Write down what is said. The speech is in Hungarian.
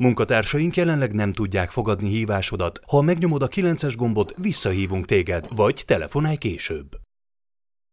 Munkatársaink jelenleg nem tudják fogadni hívásodat. Ha megnyomod a 9-es gombot, visszahívunk téged, vagy telefonálj később.